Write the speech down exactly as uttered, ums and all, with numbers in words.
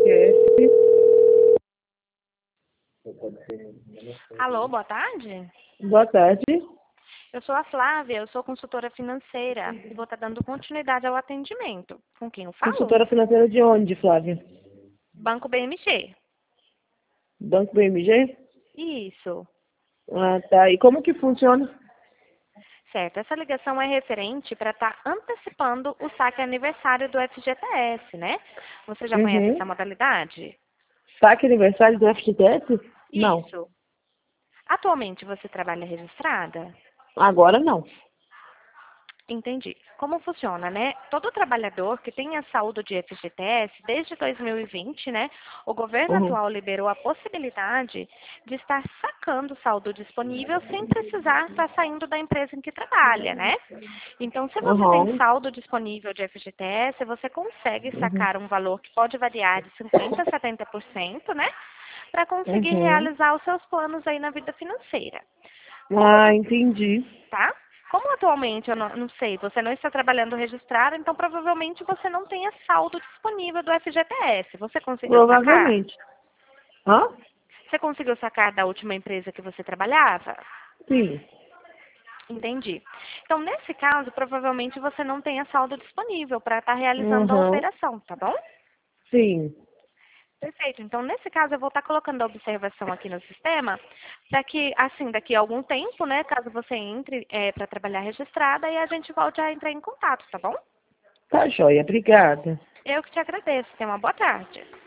Alô, boa tarde. Boa tarde. Eu sou a Flávia, eu sou consultora financeira e vou estar dando continuidade ao atendimento. Com quem eu falo? Consultora financeira de onde, Flávia? Banco B M G. Banco B M G? Isso. Ah, tá. E como que funciona? Certo, essa ligação é referente para estar antecipando o saque aniversário do F G T S, né? Você já conhece essa Uhum. modalidade? Saque aniversário do F G T S? Não. Isso. Atualmente você trabalha registrada? Agora não. Entendi. Como funciona, né? Todo trabalhador que tenha saldo de F G T S, desde dois mil e vinte, né, o governo Uhum. atual liberou a possibilidade de estar sacando o saldo disponível sem precisar estar saindo da empresa em que trabalha, né? Então, se você tem Uhum. saldo disponível de F G T S, você consegue Uhum. sacar um valor que pode variar de cinquenta por cento a setenta por cento, né? Para conseguir Uhum. realizar os seus planos aí na vida financeira. Como Ah, entendi. tá? Como atualmente, eu não, não sei, você não está trabalhando registrado, então provavelmente você não tenha saldo disponível do F G T S. Você conseguiu sacar? Provavelmente. Hã? Você conseguiu sacar da última empresa que você trabalhava? Sim. Entendi. Então, nesse caso, provavelmente você não tenha saldo disponível para estar realizando a Uhum. operação, tá bom? Sim. Perfeito. Então, nesse caso, eu vou estar colocando a observação aqui no sistema, para que, assim, daqui a algum tempo, né, caso você entre para trabalhar registrada, aí a gente volte a entrar em contato, tá bom? Tá joia. Obrigada. Eu que te agradeço. Tenha uma boa tarde.